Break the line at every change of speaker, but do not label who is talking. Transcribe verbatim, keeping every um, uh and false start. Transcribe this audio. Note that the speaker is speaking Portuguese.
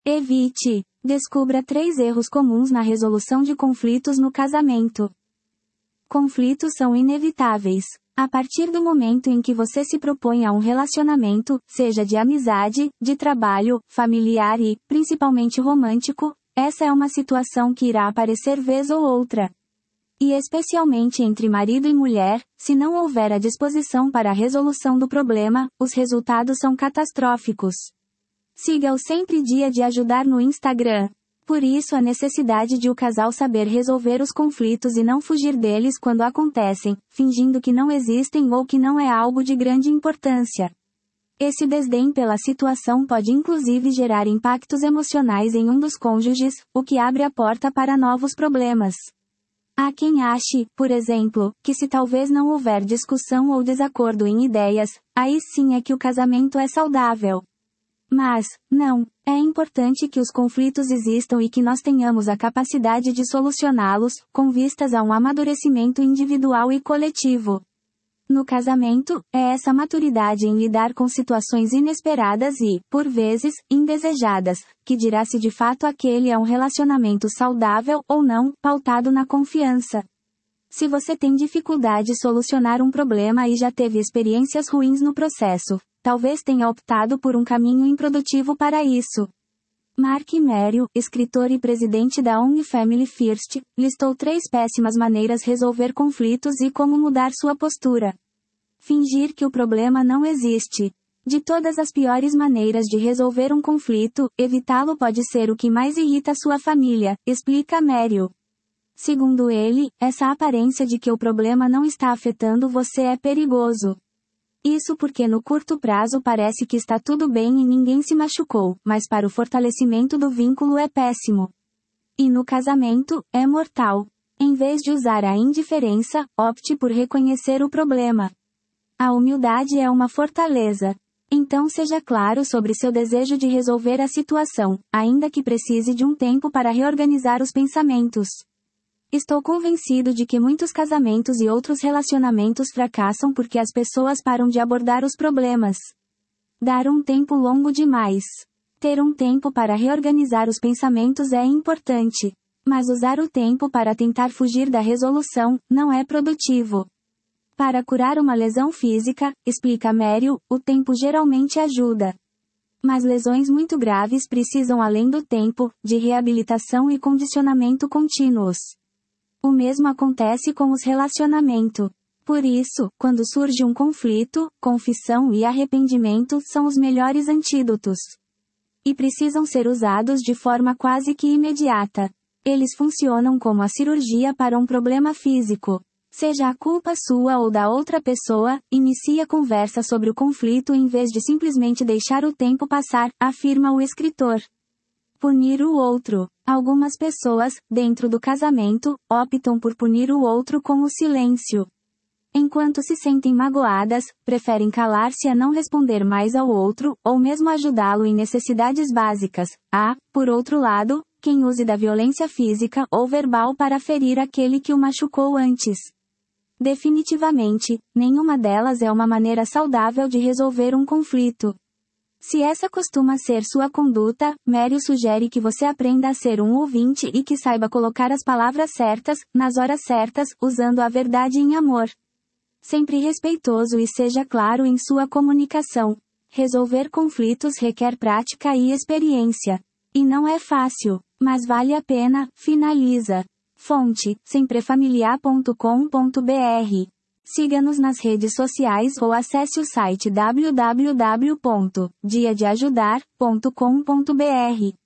Evite. Descubra três erros comuns na resolução de conflitos no casamento. Conflitos são inevitáveis. A partir do momento em que você se propõe a um relacionamento, seja de amizade, de trabalho, familiar e, principalmente romântico, essa é uma situação que irá aparecer vez ou outra. E especialmente entre marido e mulher, se não houver a disposição para a resolução do problema, os resultados são catastróficos. Siga o Sempre Dia de Ajudar no Instagram. Por isso a necessidade de o casal saber resolver os conflitos e não fugir deles quando acontecem, fingindo que não existem ou que não é algo de grande importância. Esse desdém pela situação pode inclusive gerar impactos emocionais em um dos cônjuges, o que abre a porta para novos problemas. Há quem ache, por exemplo, que se talvez não houver discussão ou desacordo em ideias, aí sim é que o casamento é saudável. Mas, não, é importante que os conflitos existam e que nós tenhamos a capacidade de solucioná-los, com vistas a um amadurecimento individual e coletivo. No casamento, é essa maturidade em lidar com situações inesperadas e, por vezes, indesejadas, que dirá se de fato aquele é um relacionamento saudável ou não, pautado na confiança. Se você tem dificuldade em solucionar um problema e já teve experiências ruins no processo, talvez tenha optado por um caminho improdutivo para isso. Mark Merio, escritor e presidente da O N G Family First, listou três péssimas maneiras de resolver conflitos e como mudar sua postura. Fingir que o problema não existe. De todas as piores maneiras de resolver um conflito, evitá-lo pode ser o que mais irrita sua família, explica Merio. Segundo ele, essa aparência de que o problema não está afetando você é perigoso. Isso porque no curto prazo parece que está tudo bem e ninguém se machucou, mas para o fortalecimento do vínculo é péssimo. E no casamento, é mortal. Em vez de usar a indiferença, opte por reconhecer o problema. A humildade é uma fortaleza. Então seja claro sobre seu desejo de resolver a situação, ainda que precise de um tempo para reorganizar os pensamentos. Estou convencido de que muitos casamentos e outros relacionamentos fracassam porque as pessoas param de abordar os problemas. Dar um tempo longo demais. Ter um tempo para reorganizar os pensamentos é importante. Mas usar o tempo para tentar fugir da resolução, não é produtivo. Para curar uma lesão física, explica Merio, o tempo geralmente ajuda. Mas lesões muito graves precisam além do tempo, de reabilitação e condicionamento contínuos. O mesmo acontece com os relacionamentos. Por isso, quando surge um conflito, confissão e arrependimento são os melhores antídotos. E precisam ser usados de forma quase que imediata. Eles funcionam como a cirurgia para um problema físico. Seja a culpa sua ou da outra pessoa, inicie a conversa sobre o conflito em vez de simplesmente deixar o tempo passar, afirma o escritor. Punir o outro. Algumas pessoas, dentro do casamento, optam por punir o outro com o silêncio. Enquanto se sentem magoadas, preferem calar-se a não responder mais ao outro, ou mesmo ajudá-lo em necessidades básicas. Há, por outro lado, quem use da violência física ou verbal para ferir aquele que o machucou antes. Definitivamente, nenhuma delas é uma maneira saudável de resolver um conflito. Se essa costuma ser sua conduta, Merio sugere que você aprenda a ser um ouvinte e que saiba colocar as palavras certas, nas horas certas, usando a verdade em amor. Sempre respeitoso e seja claro em sua comunicação. Resolver conflitos requer prática e experiência. E não é fácil, mas vale a pena, finaliza. Fonte, semprefamiliar ponto com ponto br. Siga-nos nas redes sociais ou acesse o site w w w ponto dia de ajudar ponto com ponto br.